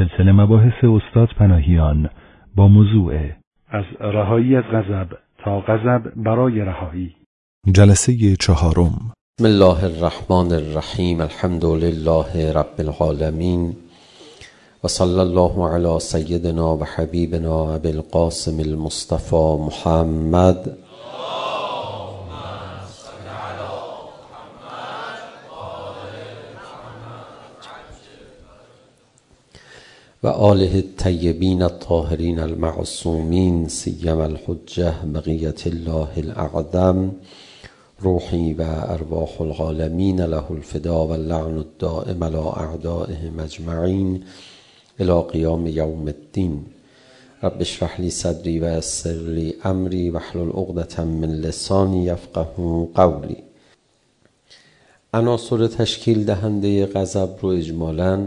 سلسله مباحث استاد پناهیان با موضوع از رهایی از غضب تا غضب برای رهایی. جلسه 4. بسم الله الرحمن الرحیم. الحمد لله رب العالمین و صلی الله علی سیدنا و حبیبنا ابی القاسم المصطفى محمد و آله الطیبین الطاهرین المعصومین سیما الحجة بقیة الله الاعظم روحی و ارواح العالمین له الفدا و اللعن الدائم علی اعدائهم اجمعین الی قیام یوم الدین. رب اشرح لی صدری و یسر لی امری واحلل عقدة من لسانی یفقهوا قولی. عناصر تشکیل دهنده غضب رو اجمالاً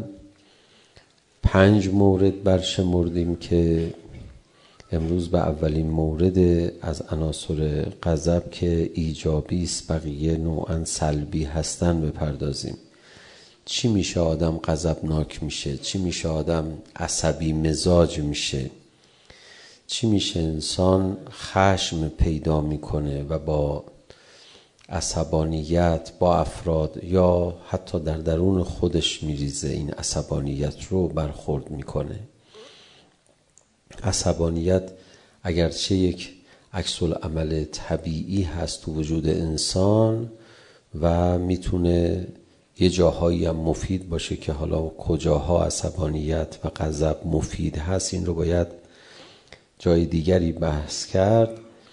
5 مورد برشمردیم که امروز به اولین مورد از عناصر غضب که ایجابی است بقیه نوعاً سلبی هستن بپردازیم. چی میشه آدم غضبناک میشه؟ چی میشه آدم عصبی مزاج میشه؟ چی میشه انسان خشم پیدا میکنه و با عصبانیت با افراد یا حتی در درون خودش میریزه این عصبانیت رو برخورد میکنه؟ عصبانیت اگرچه یک عکس العمل طبیعی هست تو وجود انسان و میتونه یه جاهایی هم مفید باشه که حالا کجاها عصبانیت و غضب مفید هست این رو باید جای دیگری بحث کرد.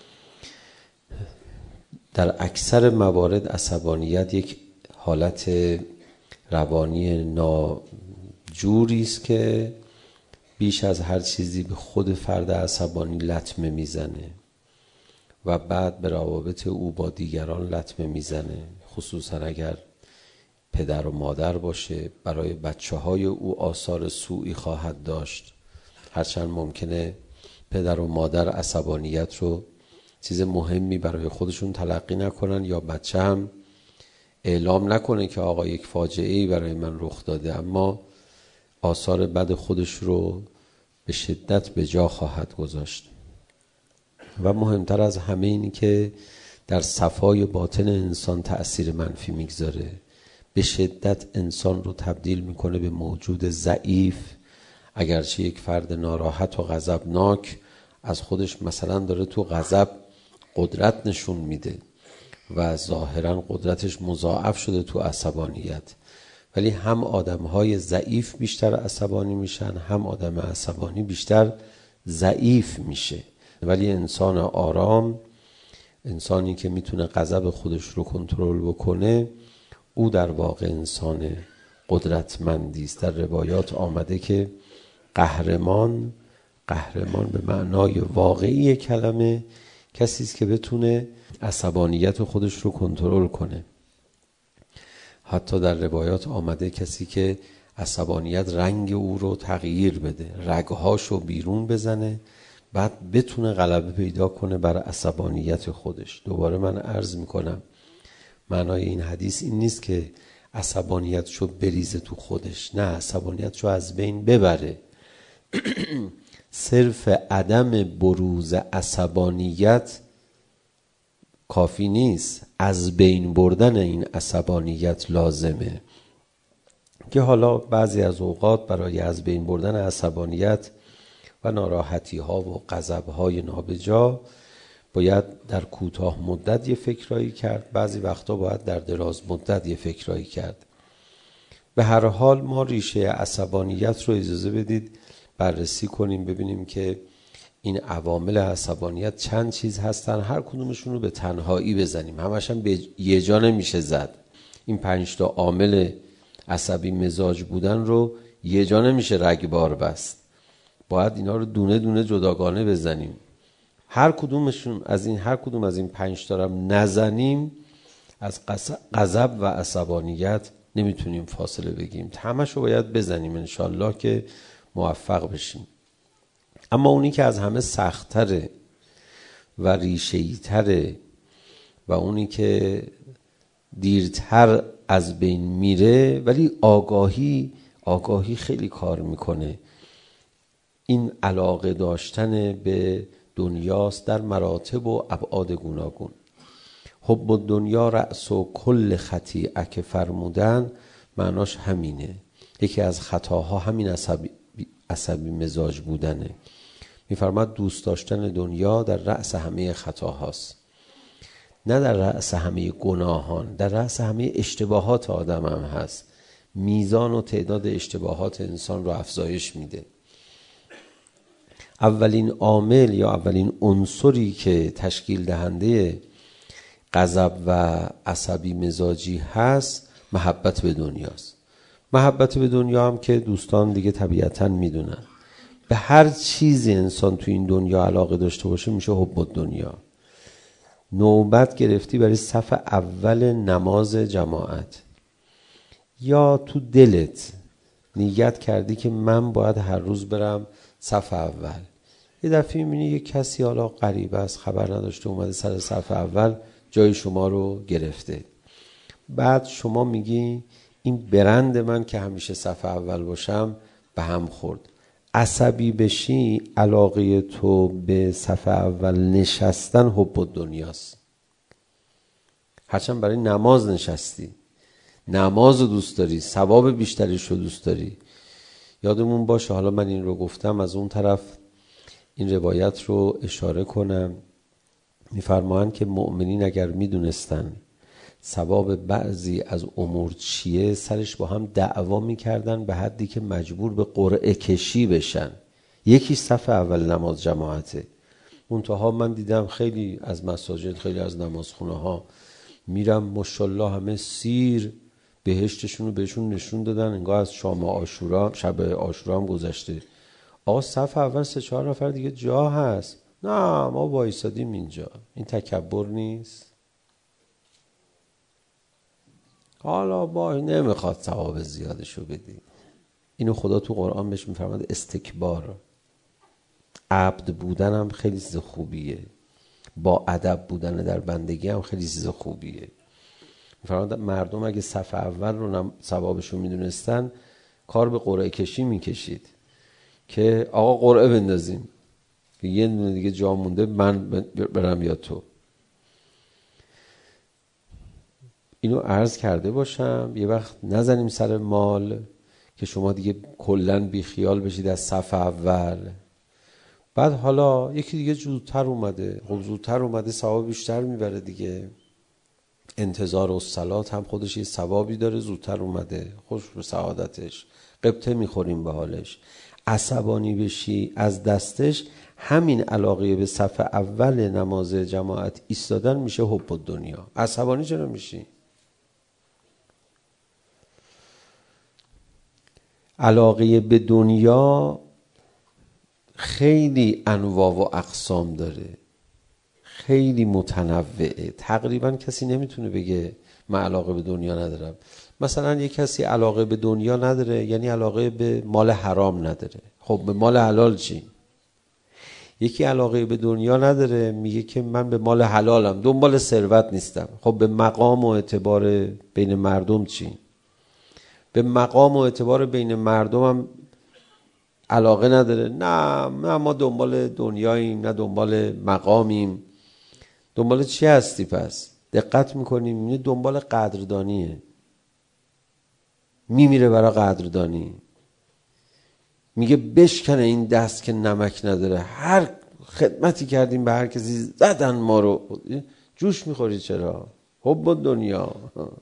در اکثر موارد عصبانیت یک حالت روانی ناجوری است که بیش از هر چیزی به خود فرد عصبانی لطمه میزنه و بعد به روابط او با دیگران لطمه میزنه، خصوصا اگر پدر و مادر باشه. برای بچه‌های او آثار سوئی خواهد داشت، هرچند ممکنه پدر و مادر عصبانیت رو چیز مهمی برای خودشون تلقی نکنن یا بچه هم اعلام نکنه که آقا یک فاجعه‌ای برای من رخ داده، اما آثار بد خودش رو به شدت به جا خواهد گذاشت. و مهمتر از همه اینی که در صفای باطن انسان تأثیر منفی میگذاره، به شدت انسان رو تبدیل میکنه به موجود ضعیف. اگرچه یک فرد ناراحت و غضبناک از خودش مثلا داره تو غضب قدرت نشون میده و ظاهرا قدرتش مضاعف شده تو عصبانیت، ولی هم آدمهای ضعیف بیشتر عصبانی میشن، هم آدم عصبانی بیشتر ضعیف میشه. ولی انسان آرام، انسانی که میتونه غضب خودش رو کنترل بکنه، او در واقع انسان قدرتمندی است. در روایات آمده که قهرمان به معنای واقعی کلمه کسی است که بتونه عصبانیت خودش رو کنترل کنه. حتی در روایات آمده کسی که عصبانیت رنگ او رو تغییر بده، رگهاشو بیرون بزنه، بعد بتونه غلبه پیدا کنه بر عصبانیت خودش. دوباره من عرض میکنم معنای این حدیث این نیست که عصبانیتشو بریزه تو خودش، نه، عصبانیتشو از بین ببره. صرف عدم بروز عصبانیت کافی نیست، از بین بردن این عصبانیت لازمه. که حالا بعضی از اوقات برای از بین بردن عصبانیت و ناراحتی ها و غضب های نابجا باید در کوتاه مدت یه فکرایی کرد، بعضی وقتا باید در دراز مدت یه فکرایی کرد. به هر حال ما ریشه عصبانیت رو اجازه بدید بررسی کنیم، ببینیم که این عوامل عصبانیت چند چیز هستن، هر کدومشون رو به تنهایی بزنیم، همش هم به یه جا نمیشه زد. این 5 تا عامل عصبی مزاج بودن رو یه جا نمیشه رگبار بست، باید اینا رو دونه دونه جداگانه بزنیم. هر کدوم از این 5 تا رو نزنیم از غضب و عصبانیت نمیتونیم فاصله بگیریم. همش رو باید بزنیم انشالله که موفق بشیم. اما اونی که از همه سخت‌تره و ریشه‌ای تره و اونی که دیرتر از بین میره ولی آگاهی خیلی کار میکنه. این علاقه داشتن به دنیاست در مراتب و ابعاد گوناگون. حب الدنیا رأس و کل خطیئه که فرمودن، معناش همینه. یکی از خطاها همین عصبی مزاج بودنه. میفرماد دوست داشتن دنیا در رأس همه خطاهاست، نه در رأس همه گناهان، در رأس همه اشتباهات آدم هم هست. میزان و تعداد اشتباهات انسان رو افزایش میده. اولین عامل یا اولین عنصری که تشکیل دهنده غضب و عصبی مزاجی هست محبت به دنیاست. محبت به دنیا هم که دوستان دیگه طبیعتاً میدونن، به هر چیزی انسان تو این دنیا علاقه داشته باشه میشه حب الدنیا. نوبت گرفتی برای صف اول نماز جماعت، یا تو دلت نیت کردی که من باید هر روز برم صف اول، یه دفعه میبینی یه کسی حالا غریبه است، خبر نداشته، اومده سر صف اول جای شما رو گرفته. بعد شما میگی این برند من که همیشه صف اول باشم به هم خورد. عصبی بشی، علاقه تو به صف اول نشستن حب الدنیاست. هرچند برای نماز نشستی، نماز رو دوست داری، ثواب بیشتریش رو دوست داری. یادمون باشه، حالا من این رو گفتم، از اون طرف این روایت رو اشاره کنم. میفرمایند که مؤمنین اگر میدونستن ثواب بعضی از امور چیه، سرش با هم دعوا میکردن به حدی که مجبور به قرعه کشی بشن. یکی صف اول نماز جماعته. منتها من دیدم خیلی از مساجد، خیلی از نمازخونه ها میرم ماشاءالله همه سیر بهشتشون رو بهشون نشون دادن، انگار از شام عاشورا، شب عاشورا هم گذشته. آقا صف اول 3-4 نفر دیگه جا هست. نه ما وایسادیم اینجا. این تکبر نیست؟ حالا با نمیخواد ثواب زیادشو بدی. اینو خدا تو قرآن بهش میفرماد استکبار. عبد بودن هم خیلی چیز خوبیه، با ادب بودن در بندگی هم خیلی چیز خوبیه. میفرماد مردم اگه صف اول رو ثوابشو میدونستن، کار به قرعه کشی میکشید که آقا قرعه بندازیم که یه دونه دیگه جا مونده، من برم یا تو. اینو عرض کرده باشم، یه وقت نزنیم سر مال که شما دیگه کلن بی خیال بشید از صف اول. بعد حالا یکی دیگه زودتر اومده، خب زودتر اومده ثواب بیشتر میبره دیگه. انتظار الصلات هم خودش یه ثوابی داره، زودتر اومده، خوش به سعادتش، قبطه میخوریم به حالش. عصبانی بشی از دستش، همین علاقه به صف اول نماز جماعت ایستادن میشه حب الدنیا. عصبانی چرا میشی؟ علاقه به دنیا خیلی انواع و اقسام داره، خیلی متنوعه. تقریبا کسی نمیتونه بگه من علاقه به دنیا ندارم. مثلا یک کسی علاقه به دنیا نداره یعنی علاقه به مال حرام نداره. خب به مال حلال چی؟ یکی علاقه به دنیا نداره میگه که من به مال حلالم، دنبال ثروت نیستم. خب به مقام و اعتبار بین مردم چی؟ به مقام و اعتبار بین مردم هم علاقه نداره. نه ما دنبال دنیاییم، نه دنبال مقامیم. دنبال چی هستی پس؟ دقت میکنیم میبینی دنبال قدردانیه، میمیره برای قدردانی. میگه بشکنه این دست که نمک نداره، هر خدمتی کردیم به هر کسی زدن ما رو. جوش میخوری چرا؟ حب دنیا.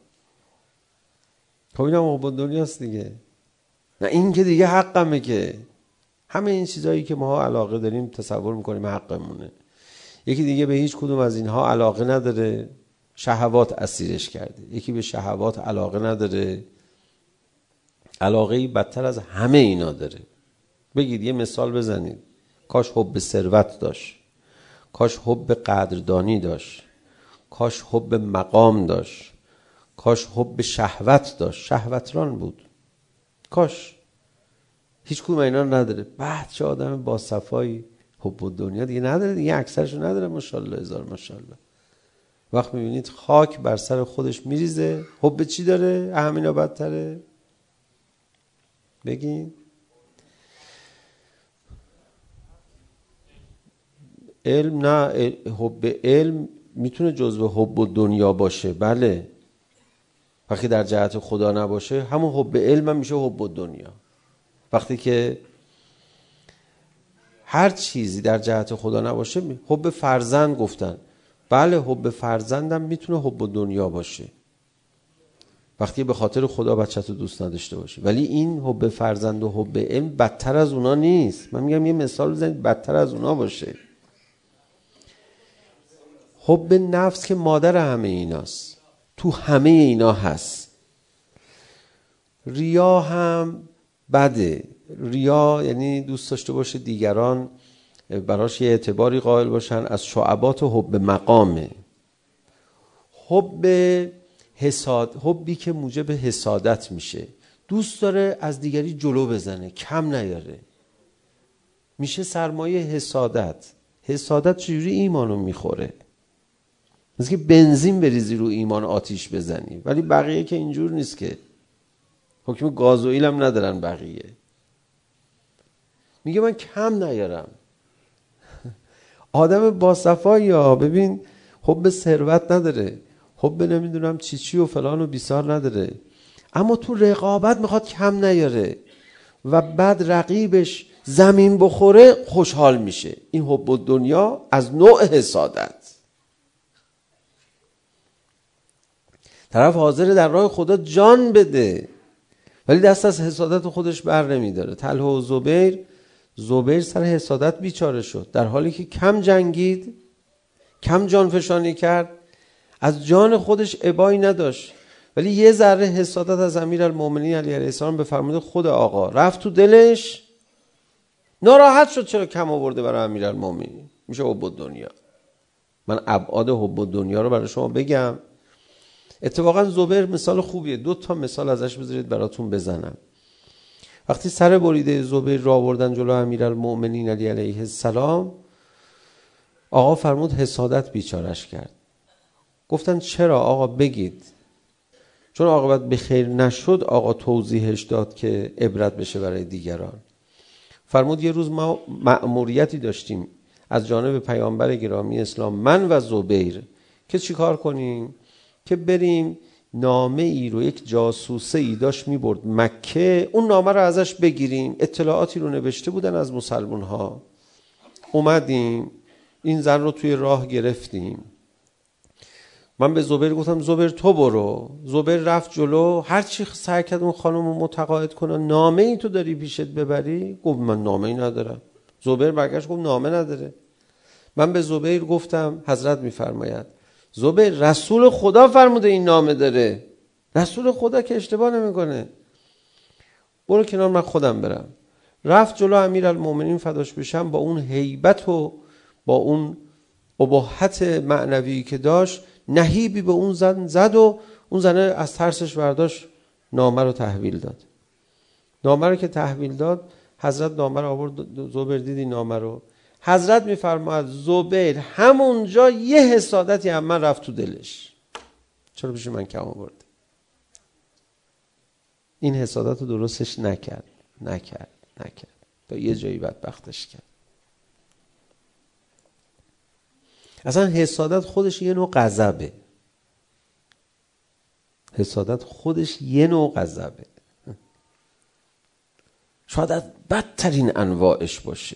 خب اینم حب دنیاست دیگه. نه این که دیگه حقمه، که همه این چیزایی که ما علاقه داریم تصور میکنیم حقمونه. یکی دیگه به هیچ کدوم از اینها علاقه نداره، شهوات اسیرش کرده. یکی به شهوات علاقه نداره، علاقه‌ای بدتر از همه اینا داره. بگید یه مثال بزنید. کاش حب ثروت داشت، کاش حب قدردانی داشت، کاش حب مقام داشت، کاش حب شهوت داشت. شهوتران بود. کاش. هیچ کدوم اینا نداره. بعد چه آدم با صفایی. حب الدنیا دیگه نداره دیگه، اکثرشو نداره. ماشاءالله هزار ماشاءالله. وقت میبینید خاک بر سر خودش میریزه. حب چی داره؟ همینا بدتره. بگین. علم نه، حب علم میتونه جزو حب دنیا باشه، بله. وقتی در جهت خدا نباشه همون حب علم هم میشه حب دنیا. وقتی که هر چیزی در جهت خدا نباشه، حب فرزند گفتن، بله حب فرزندم میتونه حب دنیا باشه وقتی به خاطر خدا بچه‌تو دوست نداشته باشی. ولی این حب فرزند و حب علم بدتر از اونا نیست. من میگم یه مثال بزنید بدتر از اونا باشه. حب نفس که مادر همه ایناست، تو همه اینا هست. ریا هم بده. ریا یعنی دوست داشته باشه دیگران براش یه اعتباری قائل باشن، از شعبات حب مقامه. حبی که موجب حسادت میشه، دوست داره از دیگری جلو بزنه، کم نیاره، میشه سرمایه حسادت. حسادت چجوری ایمانو میخوره؟ مثل که بنزین بریزی رو ایمان آتیش بزنی. ولی بقیه که اینجور نیست که، حکم گازوئیل هم ندارن بقیه. میگه من کم نیارم. آدم باصفایی ها، ببین حب ثروت نداره، حب نمیدونم چی و فلان و بیسار نداره، اما تو رقابت میخواد کم نیاره و بعد رقیبش زمین بخوره خوشحال میشه. این حب دنیا از نوع حسادت. طرف حاضر در راه خدا جان بده ولی دست از حسادت خودش بر نمیداره. طلحه و زبیر سر حسادت بیچاره شد، در حالی که کم جنگید، کم جانفشانی کرد، از جان خودش ابایی نداشت، ولی یه ذره حسادت از امیرالمومنین علی علیه السلام به فرمان خود آقا رفت تو دلش، ناراحت شد چرا کم آورده برای امیرالمومنین. میشه حب دنیا. من ابعاد حب دنیا رو برای شما بگم. اتفاقا زبیر مثال خوبیه، 2 تا مثال ازش بذارید براتون بزنم. وقتی سر بریده زبیر را آوردن جلو امیرالمومنین علی علیه السلام، آقا فرمود حسادت بیچارش کرد. گفتن چرا آقا بگید؟ چون عاقبت به خیر نشد آقا توضیحش داد که عبرت بشه برای دیگران. فرمود یه روز ما مأموریتی داشتیم از جانب پیامبر گرامی اسلام، من و زبیر، که چیکار کنیم؟ که بریم نامه ای رو یک جاسوسه ای داشت میبرد مکه، اون نامه رو ازش بگیریم. اطلاعاتی رو نوشته بودن از مسلمان ها. اومدیم این زن رو توی راه گرفتیم. من به زبیر گفتم زبیر تو برو. زبیر رفت جلو، هر چی سعی کرد اون خانم رو متقاعد کنه. نامه ای تو داری پیشت ببری؟ گفت من نامه ای ندارم. زبیر برگشت گفت نامه نداره. من به زبیر گفتم حضرت میفرماید زبیر رسول خدا فرموده این نامه داره. رسول خدا که اشتباه نمیکنه. برو کنار من خودم برم. رفت جلو امیرالمومنین فداش بشم، با اون هیبت و با اون اباحت معنوی که داشت نهیبی به اون زن زد و اون زنه از ترسش برداشت نامه رو تحویل داد. نامه رو که تحویل داد، حضرت نامه رو آورد. زبیر دیدی نامه رو؟ حضرت میفرماید زبیر همونجا یه حسادتی هم من رفت تو دلش. چرا پیش من کم آورد؟ این حسادت رو درستش نکرد. تا یه جایی بدبختش کرد. اصلا حسادت خودش یه نوع غضبه. شاید از بدترین انواعش باشه.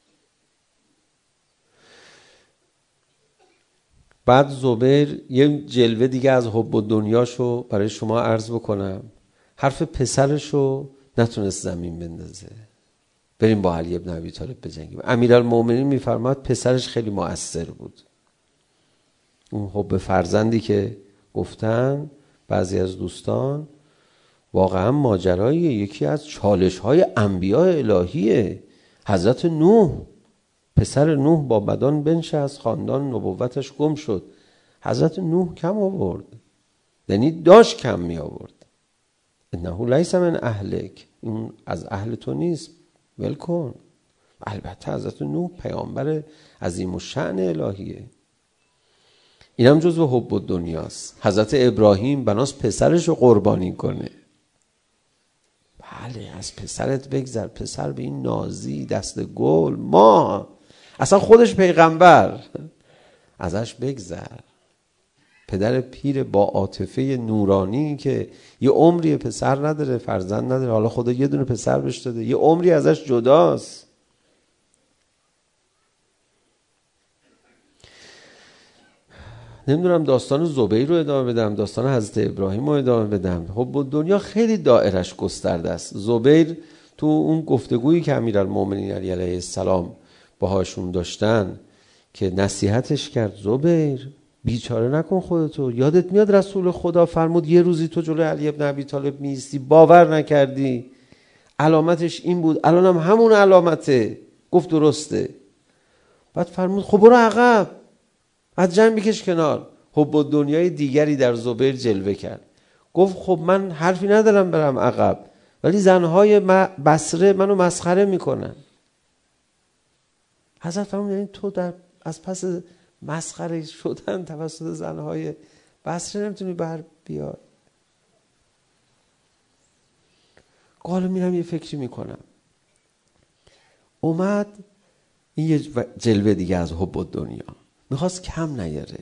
بعد زبیر یه جلوه دیگه از حب دنیاشو برای شما عرض بکنم. حرف پسرشو نتونست زمین بندازه. بریم با علی ابن ابی طالب بجنگیم. امیرالمومنین میفرماد پسرش خیلی مؤثر بود. اون حب فرزندی که گفتن بعضی از دوستان، واقعا ماجرای یکی از چالش‌های انبیاء الهیه. حضرت نوح، پسر نوح با بدان بنشست، خاندان نبوتش گم شد. حضرت نوح کم آورد، یعنی داشت کم می آورد. انه لیس من اهلک، این از اهل تو نیست، ول کن. البته حضرت نوح پیامبر عظیم الشأن الهیه. این هم جزو حب دنیاست. حضرت ابراهیم بناس پسرش رو قربانی کنه. بله از پسرت بگذر، پسر به این نازی دست گل، ما اصلا خودش پیغمبر، ازش بگذر. پدر پیر با عاطفه نورانی که یه عمری پسر نداره، فرزند نداره، حالا خدا یه دونه پسر بهش داده، یه عمری ازش جداست. نمیدونم داستان زبیر رو ادامه بدم، داستان حضرت ابراهیم رو ادامه بدم. خب دنیا خیلی دایرش گسترده است. زبیر تو اون گفتگویی که امیرالمومنین علی علیه السلام باهاشون داشتن که نصیحتش کرد، زبیر بیچاره نکن خودتو، یادت میاد رسول خدا فرمود یه روزی تو جلوی علی ابن ابی طالب میستی، باور نکردی، علامتش این بود، الانم همون علامته. گفت درسته. بعد فرمود خب برو عقب، از جمع بکش کنار. خب با دنیای دیگری در زبیر جلوه کرد. گفت خب من حرفی ندارم برم عقب، ولی زنهای بصره منو مسخره میکنن. حضرت فرمود یعنی تو از پس مسخره شدن توسط زنهای بصره نمیتونی بر بیای؟ حالا میرم یه فکری میکنم. اومد این یه جلوه دیگه از حب دنیا، میخواست کم نیاره.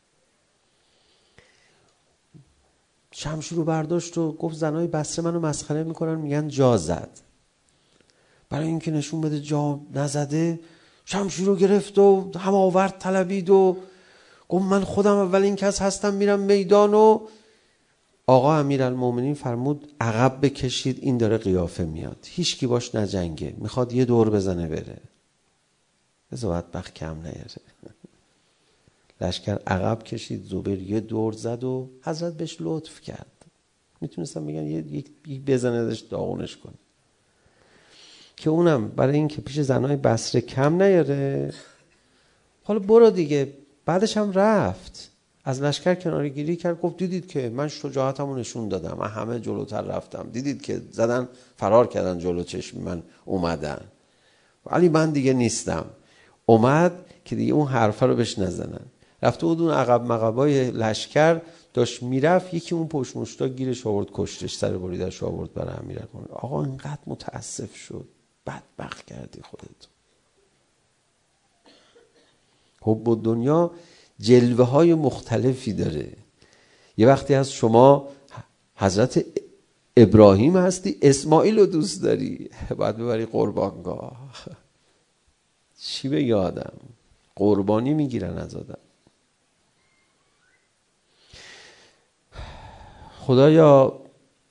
شمشیر رو برداشت و گفت زنهای بصره منو مسخره میکنن، میگن جا زد. برای اینکه نشون بده جا نزده شمشیر رو گرفت و هماورد طلبید و گفت من خودم اول این کس هستم میرم میدان. و آقا امیرالمومنین فرمود عقب بکشید، این داره قیافه میاد، هیچ کی باش نجنگه، میخواد یه دور بزنه بره، بذار بدبخت کم نیاره. لشکر عقب کشید، زبیر یه دور زد و حضرت بهش لطف کرد. میتونستم بگن یک بزنه داشت داغونش کنه، که اونم برای این که پیش زنهای بصره کم نیاره. حالا برو دیگه. بعدش هم رفت، از لشکر کناره گیری کرد، گفت دیدید که من شجاعتمو نشون دادم، من همه جلوتر رفتم، دیدید که زدن فرار کردن جلو چشم من اومدن، ولی من دیگه نیستم. اومد که دیگه اون حرفه رو بهش نزنن. رفته بود اون عقب مقبای لشکر داشت میرفت، یکی اون پشت مشتا گیرش آورد کشتش، سر بریدش آورد برای امیرالمومنین. آقا اینقدر متاسف شد، بدبخت کردی خودت. حب دنیا جلوه های مختلفی داره. یه وقتی از شما حضرت ابراهیم هستی، اسماعیل رو دوست داری، باید ببری قربانگاه. چی بگه آدم؟ قربانی میگیرن از آدم. خدایا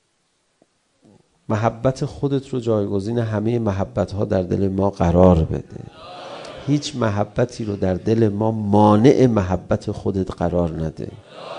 محبت خودت رو جایگزین همه محبت ها در دل ما قرار بده. هیچ محبتی رو در دل ما مانع محبت خودت قرار نده.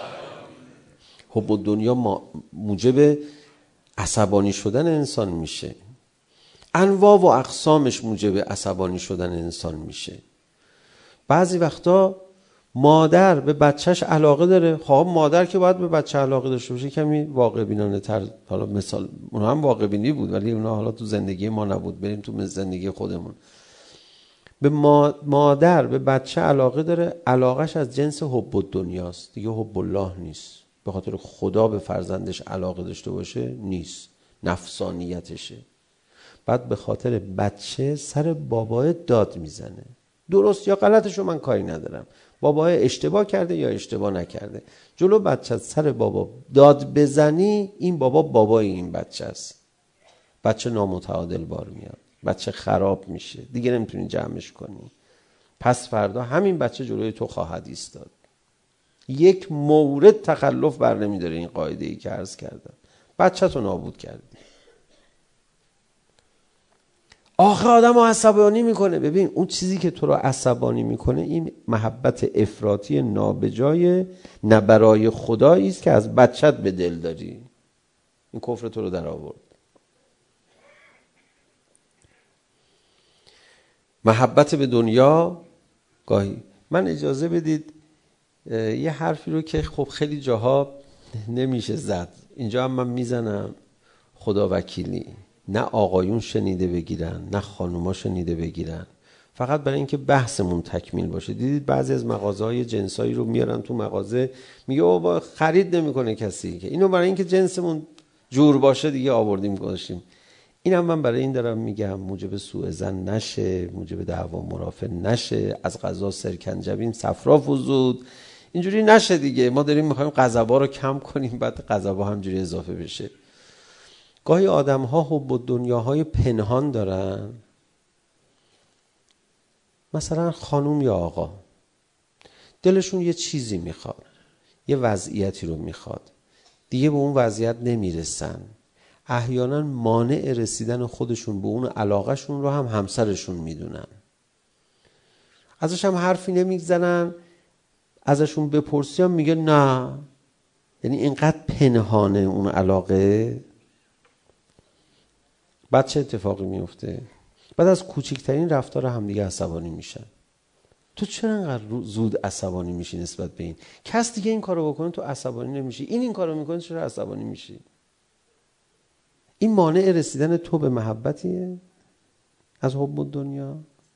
حب دنیا موجب عصبانی شدن انسان میشه. انواع و اقسامش موجب عصبانی شدن انسان میشه. بعضی وقتا مادر به بچهش علاقه داره. خب مادر که باید به بچه علاقه داشته باشه، کمی واقع بینانه تر. حالا مثال اونها هم واقع بینی بود، ولی اونها حالا تو زندگی ما نبود، بریم تو زندگی خودمون. به مادر به بچه علاقه داره، علاقش از جنس حب دنیاست، دیگه حب الله نیست. به خاطر خدا به فرزندش علاقه داشته باشه نیست، نفسانیتشه. بعد به خاطر بچه سر بابای داد میزنه. درست یا غلطشو من کاری ندارم، بابای اشتباه کرده یا اشتباه نکرده، جلو بچه سر بابا داد بزنی، این بابای این بچه است. بچه نامتعادل بار میاد، بچه خراب میشه، دیگه نمیتونی جمعش کنی. پس فردا همین بچه جلوی تو خواهد ایستاد. یک مورد تخلف بر نمیداره این قاعده ای که عرض کردم. بچه تو نابود کردی. آخه آدم رو عصبانی میکنه. ببین اون چیزی که تو رو عصبانی میکنه این محبت افراطی نابجای نه برای خدایی است که از بچت به دل داری. این کفر تو رو در آورد. محبت به دنیا گاهی. من اجازه بدید یه حرفی رو که خب خیلی جاها نمیشه زد، اینجا هم من میزنم، خدا وکیلی. نه آقایون شنیده بگیرن، نه خانوما شنیده بگیرن، فقط برای اینکه بحثمون تکمیل باشه. دیدید بعضی از مغازه‌های جنسایی رو میارن تو مغازه، میگه بابا خرید نمیکنه کسی، که اینو برای اینکه جنسمون جور باشه دیگه آوردیم گذاشتیم. اینم من برای این دارم میگم موجب سوء ظن نشه، موجب دعوا مرافع نشه، از قضا سرکنجبین صفرا فزود، اینجوری نشه دیگه. ما داریم میخوایم غضبا رو کم کنیم، بعد غضبا همجوری اضافه بشه. گاهی آدم ها حب الدنیاهای پنهان دارن، مثلا خانوم یا آقا دلشون یه چیزی میخواد، یه وضعیتی رو میخواد، دیگه به اون وضعیت نمیرسن، احیانا مانع رسیدن خودشون به اون علاقهشون رو هم همسرشون میدونن، ازش هم حرفی نمیزنن، ازشون بپرسی هم میگه نه. یعنی اینقدر پنهانه اون علاقه. بعد چه اتفاقی میفته؟ بعد از کوچکترین رفتار هم دیگه عصبانی میشن. تو چرا انقدر زود عصبانی میشی نسبت به این؟ کس دیگه این کارو بکنه تو عصبانی نمیشی، این کارو میکنه چرا عصبانی میشی؟ این مانع رسیدن تو به محبتیه از حب الدنیا.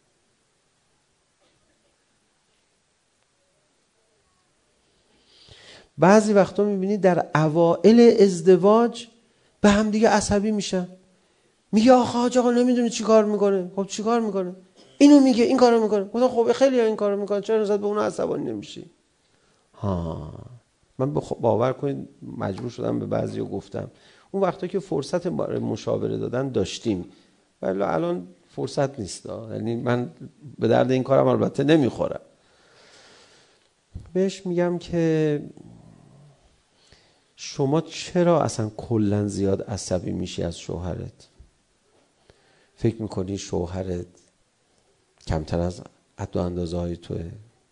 بعضی وقتا میبینی در اوائل ازدواج به هم دیگه عصبی میشن، میگه آخه حاج آقا نمیدونه چی کار میکنه. خب چی کار میکنه؟ اینو میگه این کارو میکنه. گفتم خب خیلی ها این کارو میکنن، چرا نسبت به اون عصبانی نمیشی؟ من باور کنید مجبور شدم به بعضیا گفتم اون وقتا که فرصت مشاوره دادن داشتیم، ولی الان فرصت نیست. یعنی من به درد این کارم البته نمیخورم. بهش میگم که شما چرا اصلا کلا زیاد عصبی میشی از شوهرت؟ فکر میکنی شوهرت کمتر از حد و اندازه های توه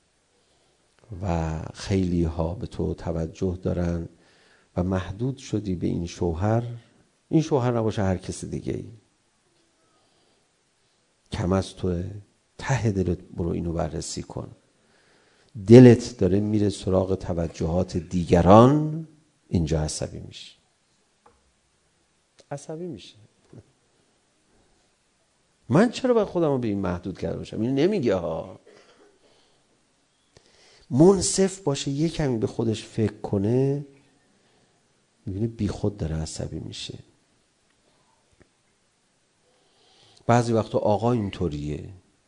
و خیلی ها به تو توجه دارن و محدود شدی به این شوهر؟ این شوهر نباشه هر کس دیگه ای کم از توه. ته دلت برو اینو بررسی کن. دلت داره میره سراغ توجهات دیگران، اینجا عصبی میشه. عصبی میشه. من چرا باید خودم رو به این محدود کرده باشم؟ این نمیگه ها. منصف باشه، یه کمی به خودش فکر کنه، میبینه بی خود داره عصبی میشه. بعضی وقتا آقا اینطوریه،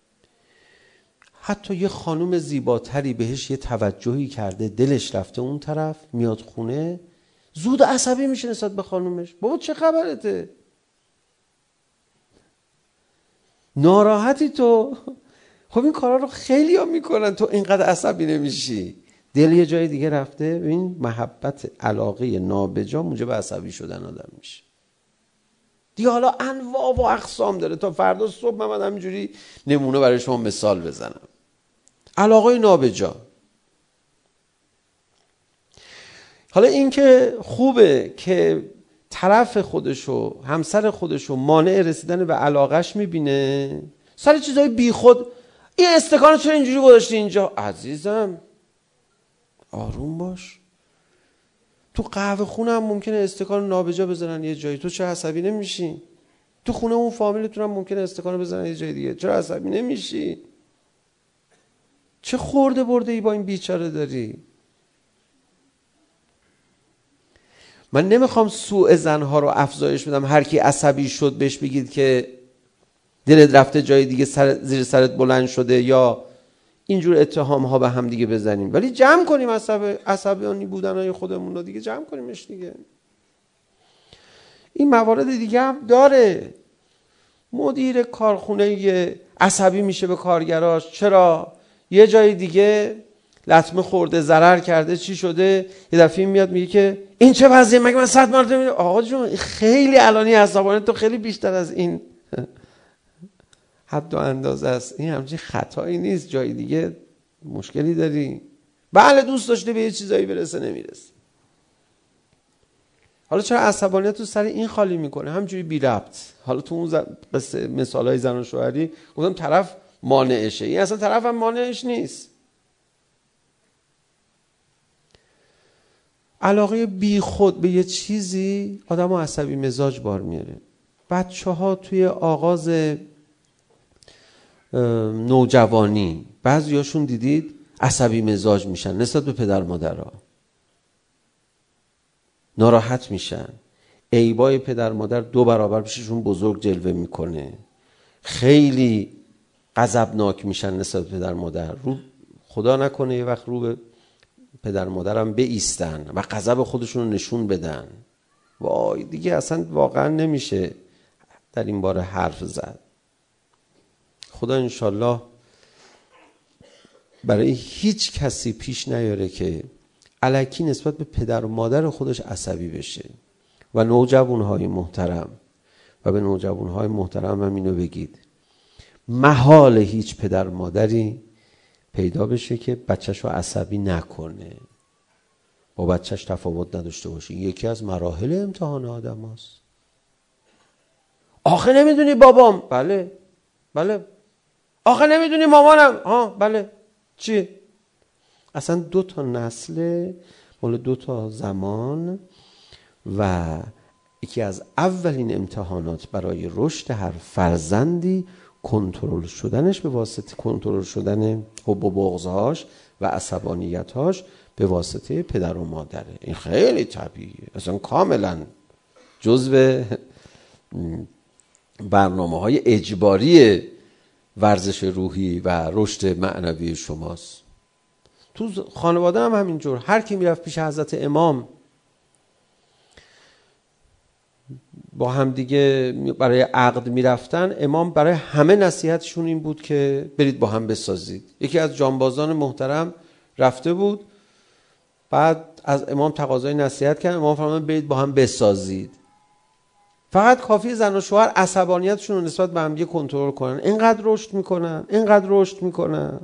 حتی یه خانوم زیباتری بهش یه توجهی کرده، دلش رفته اون طرف، میاد خونه زود عصبی میشه نسبت به خانومش. بابا چه خبرته؟ ناراحتی تو؟ خب این کارا رو خیلی ها میکنن، تو اینقدر عصبی نمیشی. دل یه جای دیگه رفته، این محبت علاقه نابجا موجب عصبی شدن آدم میشه. دیگه حالا انواع و اقسام داره. تا فردا صبح من همینجوری نمونه برای شما مثال بزنم. علاقه نابجا. حالا این که خوبه که طرف خودشو، همسر خودشو مانع رسیدن به علاقش میبینه، سر چیزای بی خود این استکانو چرا اینجوری گذاشتی اینجا؟ عزیزم آروم باش. تو قهوه خونه هم ممکنه استکان نابجا بزنن یه جایی، تو چرا عصبی نمیشی؟ تو خونه اون فامیلتون هم ممکنه استکانو بزنن یه جای دیگه، چرا عصبی نمیشی؟ چه خورده برده ای با این بیچاره داری؟ من نمیخوام سوء ظن‌ها رو افزایش بدم. هر کی عصبی شد بهش بگید که دلت رفته جای دیگه، زیر سرت بلند شده، یا اینجور اتهام ها به هم دیگه بزنیم. ولی جمع کنیم عصبانی بودنهای خودمون رو دیگه، جمع کنیمش دیگه. این موارد دیگه هم داره. مدیر کارخونه عصبی میشه به کارگراش، چرا؟ یه جای دیگه لطمه خورده، ضرر کرده، چی شده؟ یه دفعه میاد میگه که این چه وضعیه؟ مگه من 100 مرتبه میگم آقا جون خیلی علانی عصبانی، تو خیلی بیشتر از این حد و اندازه است. این همچین خطایی نیست، جای دیگه مشکلی داری. بله دوست داشته به یه چیزایی برسه، نمیرسه. حالا چرا عصبانیت رو سر این خالی میکنه؟ همجوری بی ربط. حالا تو اون مثالای زن و شوهری گفتم طرف مانعشه، این اصلا طرف هم مانعش نیست. علاقه بی خود به یه چیزی آدم رو عصبی مزاج بار میاره. بچه ها توی آغاز نوجوانی بعضیاشون دیدید عصبی مزاج میشن نسبت به پدر مادرها، ناراحت میشن، عیبای پدر مادر 2 برابر پیششون بزرگ جلوه میکنه. خیلی غضبناک میشن نسبت به پدر مادر. رو خدا نکنه یه وقت رو به پدر مادرم بایستن و غضب خودشون رو نشون بدن. وای دیگه اصلا واقعا نمیشه در این باره حرف زد. خدا انشالله برای هیچ کسی پیش نیاره که الکی نسبت به پدر و مادر خودش عصبی بشه. و نوجوانهای محترم و به نوجوانهای محترم هم اینو بگید، محال هیچ پدر مادری پیدا بشه که بچه‌ش رو عصبی نکنه، با بچه‌ش تفاوت نداشته باشه. یکی از مراحل امتحان آدم هست. آخه نمیدونی بابام؟ بله بله. آخه نمیدونی مامانم؟ ها بله. چی؟ اصلا 2 تا نسل مال 2 تا زمان و یکی از اولین امتحانات برای رشد هر فرزندی کنترل شدنش به واسطه کنترل شدن حب و بغض‌هاش و عصبانیت‌هاش به واسطه پدر و مادره. این خیلی طبیعیه، اصلا کاملا جزء برنامه‌های اجباری ورزش روحی و رشد معنوی شماست. تو خانواده هم همینجور. هر کی میرفت پیش حضرت امام با هم دیگه برای عقد میرفتن، امام برای همه نصیحتشون این بود که برید با هم بسازید. یکی از جانبازان محترم رفته بود، بعد از امام تقاضای نصیحت کرد، امام فرمود برید با هم بسازید. فقط کافی زن و شوهر عصبانیتشون رو نسبت به هم دیگه کنترل کنن، اینقدر رشد میکنن.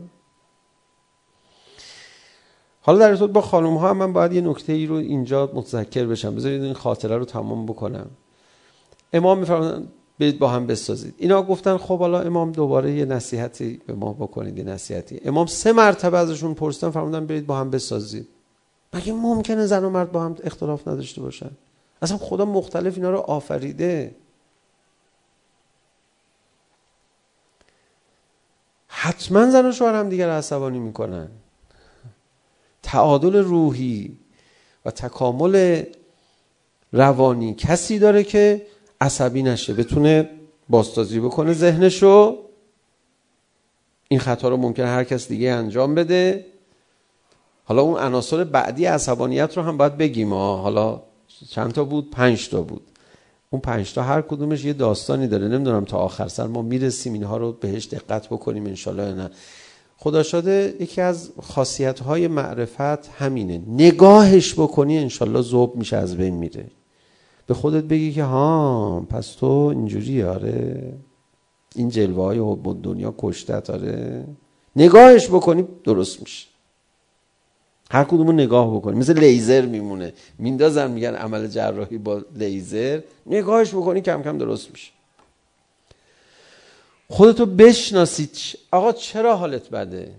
حالا در ارتباط با خانم ها من باید یه نکته ای رو اینجا متذکر بشم، بذارید این خاطره رو تمام بکنم. امام میفرمایند برید با هم بسازید. اینا گفتن خب حالا امام دوباره یه نصیحتی به ما بکنید، یه نصیحتی. امام 3 مرتبه ازشون پرسیدن، فرمودن برید با هم بسازید. مگه ممکنه زن و مرد با هم اختلاف نداشته باشن؟ اصلا خدا مختلف اینا رو آفریده. حتما زن و شوهر هم دیگر عصبانی میکنن. تعادل روحی و تکامل روانی کسی داره که عصبی نشه، بتونه بازسازی بکنه ذهنشو. این خطا رو ممکنه هر کس دیگه انجام بده. حالا اون عناصر بعدی عصبانیت رو هم باید بگیم. حالا چند تا بود؟ 5 تا بود. اون 5 تا هر کدومش یه داستانی داره. نمیدونم تا آخر سر ما میرسیم اینها رو بهش دقت بکنیم انشالله نه. خدا شاده یکی از خاصیت‌های معرفت همینه، نگاهش بکنی انشالله ذوب میشه، از بین میره. به خودت بگی که ها پس تو اینجوری، آره این جلوه‌های حب دنیا کشتت، آره نگاهش بکنی درست میشه. هر کدومو نگاه بکنی مثل لیزر میمونه، میندازن میگن عمل جراحی با لیزر، نگاهش بکنی کم کم درست میشه. خودتو بشناسید. آقا چرا حالت بده؟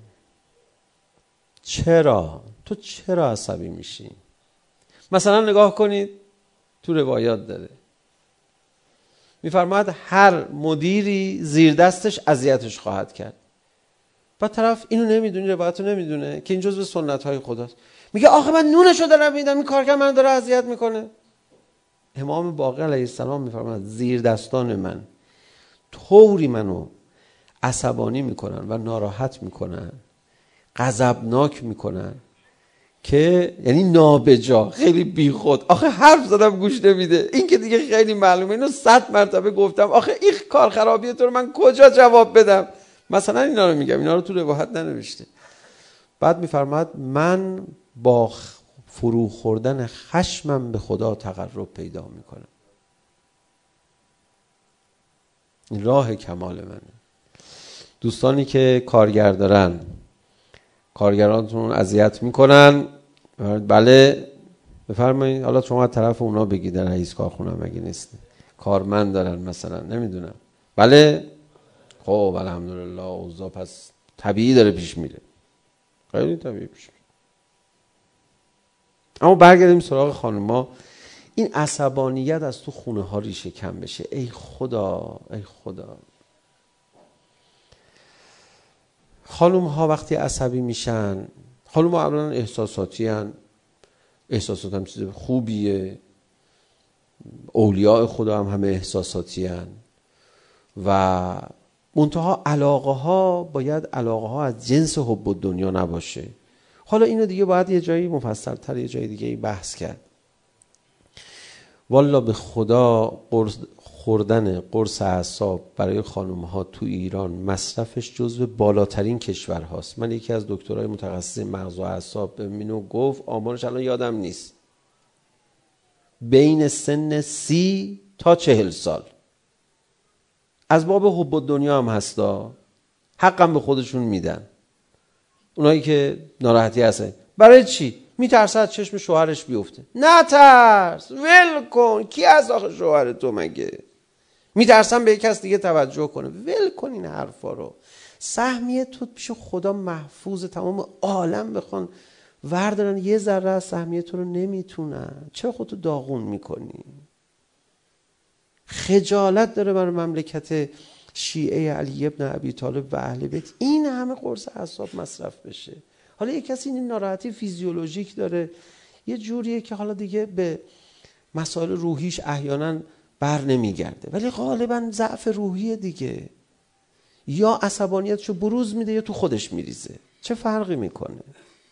تو چرا عصبی میشی؟ مثلا نگاه کنید تو روایات داره میفرماید هر مدیری زیر دستش اذیتش خواهد کرد. بعد طرف اینو نمیدونه، روایتو نمیدونه که این جزء سنت‌های خداست، میگه آخه من نونشو دارم میدم، این کارگر من داره اذیت میکنه. امام باقر علیه السلام میفرماید زیر دستان من طوری منو عصبانی میکنن و ناراحت میکنن، غضبناک میکنن که یعنی نابجا، خیلی بیخود. آخه حرف زدم گوش نمیده، این که دیگه خیلی معلومه، اینو 100 مرتبه گفتم، آخه این کار خرابیه تو رو من کجا جواب بدم؟ مثلا اینا رو میگم، اینا رو تو روایت ننوشته. بعد میفرماد من با فرو خوردن خشمم به خدا تقرب پیدا میکنم. این راه کمال منه. دوستانی که کارگر دارن، کارگرانتون اذیت میکنن، بله بفرمایید. حالا شما از طرف اونا بگید، رئیس کارخونه مگه نیست؟ کارمند دارن مثلا، نمیدونم، بله خب الحمدلله اوضاع پس طبیعی داره پیش میره، خیلی طبیعی پیش میره. اما برگردیم سراغ خانوما. این عصبانیت از تو خونه ها ریشه کم بشه. ای خدا ای خدا. خانوم ها وقتی عصبی میشن، خانوم ها اولا احساساتی هن، احساسات هم چیز خوبیه، اولیاء خدا هم همه احساساتی هن و منتها علاقه ها باید علاقه ها از جنس حب الدنیا نباشه. حالا اینو دیگه باید یه جایی مفصل‌تر یه جایی دیگه بحث کرد. والا به خدا خوردن قرص اعصاب برای خانم ها تو ایران مصرفش جزو بالاترین کشور هاست. من یکی از دکترای متخصص مغز و اعصاب به منو گفت، آمارش الان یادم نیست، بین سن 30 تا 40 سال از باب حب الدنیا هم هستا، حقم به خودشون میدن. اونایی که ناراحتی هستن برای چی؟ میترسه از چشم شوهرش بیفته. نه ترس، ول کن، کی از آخه شوهر تو مگه؟ میترسم به یک کس دیگه توجه کنه. ول کن این حرفا رو. سهمیه تو پیش خدا محفوظ، تمام عالم بخوان وردارن یه ذره از سهمیه تو رو نمیتونن. چرا خودتو داغون میکنی؟ خجالت داره برای مملکت شیعه علی ابن ابی طالب و اهل بیت این همه قرص اعصاب مصرف بشه. حالا یک کسی این ناراحتی فیزیولوژیک داره، یه جوریه که حالا دیگه به مسائل روحیش احیانا بر نمیگرده، ولی غالبا ضعف روحیه دیگه، یا عصبانیتشو بروز میده یا تو خودش میریزه. چه فرقی میکنه؟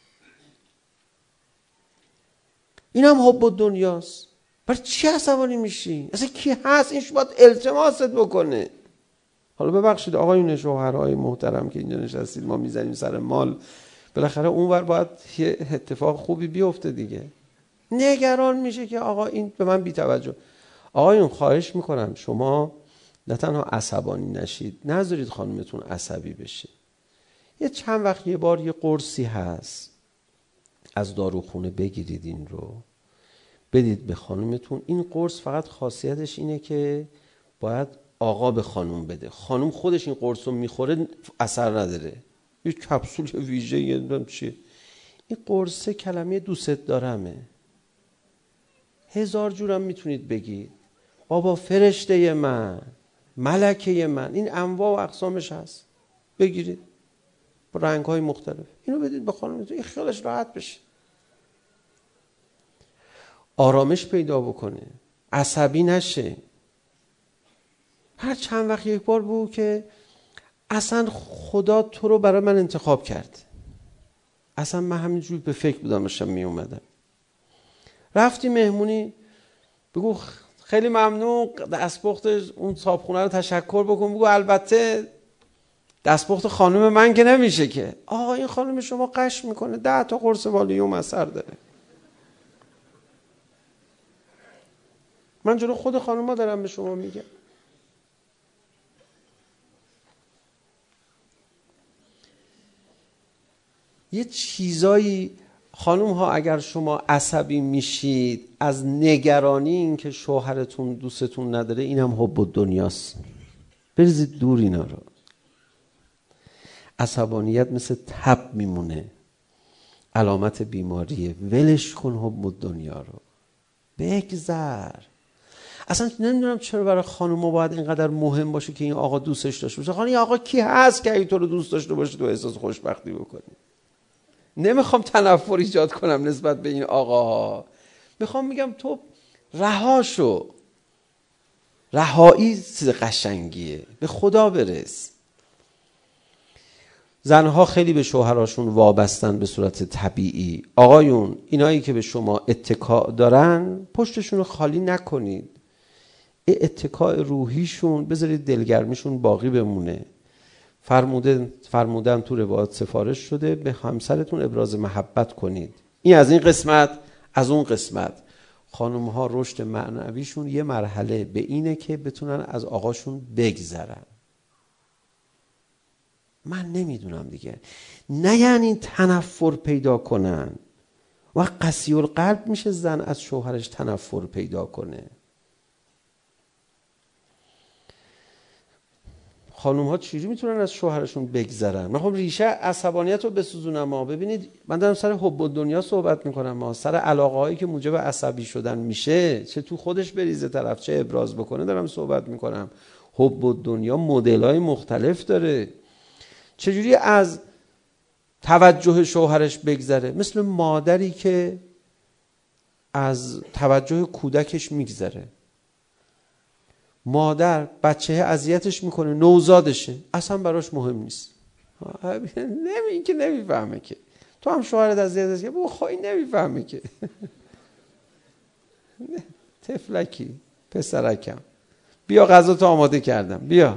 این هم حب الدنیاست. برای چی عصبانی میشی؟ اصلا کی هست اینش باید التماست بکنه؟ حالا ببخشید آقایون شوهرای محترم که اینجا نشستید، ما میزنیم سر مال، بالاخره اونور باید یه اتفاق خوبی بیفته دیگه. نگران میشه که آقا این به من بی توجه. آقایون خواهش میکنم شما نه تنها عصبانی نشید، نذارید خانمتون عصبی بشه. یه چند وقت یه بار یه قرصی هست از داروخونه بگیرید، این رو بدید به خانمتون. این قرص فقط خاصیتش اینه که باید آقا به خانم بده. خانم خودش این قرص رو میخوره اثر نداره. یه کپسول ویژه یه چیه. این قرص کلمه دوست دارمه. 1000 جورم میتونید بگید. بابا فرشته من، ملکه من، این انواع و اقسامش هست. بگیرید با رنگ‌های مختلف. اینو بدید به خانمتون، این خیالش راحت بشه. آرامش پیدا بکنه، عصبی نشه. هر چند وقت یک بار بود که اصلا خدا تو رو برای من انتخاب کرد. اصلا من همینجوری به فکر بودم داشتم می اومدم. رفتی مهمونی، بگو خیلی ممنون، دستپخت اون صابخونه رو تشکر بکن. بگو البته دستپخت خانم من که نمیشه که. آقا این خانم شما قش میکنه، 10 تا قرص والیوم اثر داره. من جلو خود خانوما دارم به شما میگم. یه چیزایی خانوم ها اگر شما عصبی میشید از نگرانی این که شوهرتون دوستتون نداره، این هم حب الدنیاست. بریزید دور اینا رو. عصبانیت مثل تب میمونه، علامت بیماریه. ولش کن حب الدنیا رو، بگذر. اصلا نمیدونم چرا برای خانوما باید اینقدر مهم باشه که این آقا دوستش داشته باشه. خانم این آقا کی هست که اگه تو رو دوست داشته باشه تو احساس خوشبختی بکنی؟ نمیخوام تنفر ایجاد کنم نسبت به این آقاها، میخوام میگم تو رهاشو. رهایی چیز قشنگیه، به خدا برس. زنها خیلی به شوهراشون وابستن به صورت طبیعی. آقایون اینایی که به شما اتکا دارن پشتشون رو خالی نکنید. اتکا روحیشون بذارید دلگرمیشون باقی بمونه. فرمودن تو روایات سفارش شده به همسرتون ابراز محبت کنید. این از این قسمت. از اون قسمت خانم ها رشد معنویشون یه مرحله به اینه که بتونن از آقاشون بگذرن. من نمیدونم دیگه، نه یعنی تنفر پیدا کنن و قسی القلب میشه زن از شوهرش تنفر پیدا کنه. خانوم ها چجوری میتونن از شوهرشون بگذرن؟ من خب ریشه عصبانیت رو بسوزونم. ببینید من دارم سر حب الدنیا صحبت میکنم، سر علاقه هایی که موجب عصبی شدن میشه، چه تو خودش بریزه طرف چه ابراز بکنه دارم صحبت میکنم. حب الدنیا مدل های مختلف داره. چجوری از توجه شوهرش بگذره؟ مثل مادری که از توجه کودکش میگذره. مادر بچه اذیتش میکنه، نوزادشه، اصلا براش مهم نیست. این که نمیفهمه که تو هم شوهرت اذیتش که خواهی نمیفهمه که طفلکی پسرکم، بیا غذا تو آماده کردم، بیا.